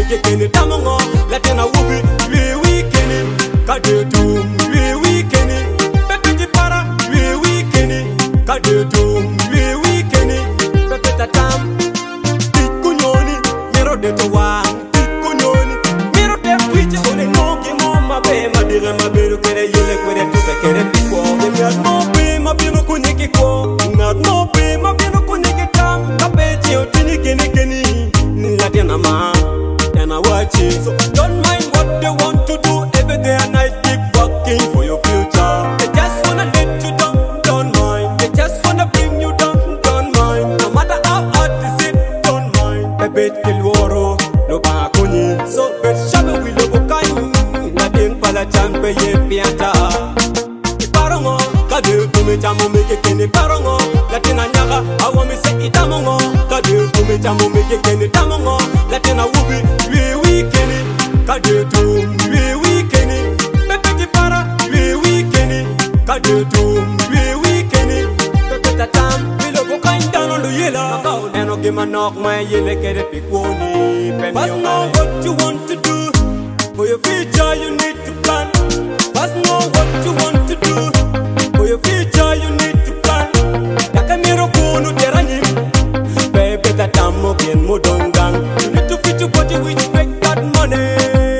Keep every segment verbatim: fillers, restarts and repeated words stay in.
ke kene tamongo latena wubi we weekend kade tum we weekend pepe di para we weekend kade tum we weekend pepe tatam tikunyoni mero de to wa tikunyoni mero de piche ole no ke mo mabe madire mabero kere yele kwere to kere piko me no be mabino kunyiki ko na no be mabino kunyiki tam kape ti otini kene kene ni latena ma and I watch it. So don't mind what they want to do. Every day and night keep working for your future. They just wanna let you down, don't mind. They just wanna bring you down, don't mind. No matter how hard is it, don't mind. A bit kill woro, no bakuni. So bet shadow will go kind. Nothing pala champe ye pianta. Parongo, kade kume chamu meke kene parongo. Latina nyaga, I want me say itamongo. Kade kume chamu meke kene tamongo. Latina wubi. Kade tum we weekend pepe di para we weekend kade tum we weekend pepe tatam we logo kind down on the yela and okay man knock my yele kere pikoni but know what you want to do for your future you need to plan but know what you want to do for your future you need to plan takamiro kunu teranyim pepe tatam moken modongang you need to fit your body with make that money.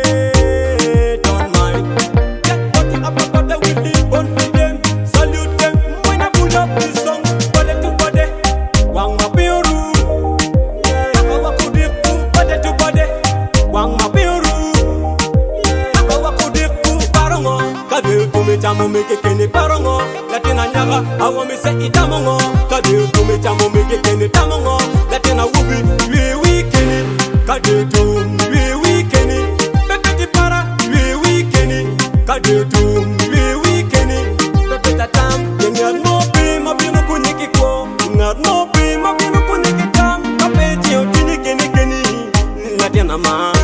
Chamo meke kene parongo latina nyaga awo me se itamongo kade kume chamo meke kene tamongo latina wubi we weekend kade tum we weekend pepe di para we weekend kade tum we weekend pepe tatam ngar no be mabino kunyiki ko ngar no be mabino kunyiki tam kape ti otini kene kene latina ma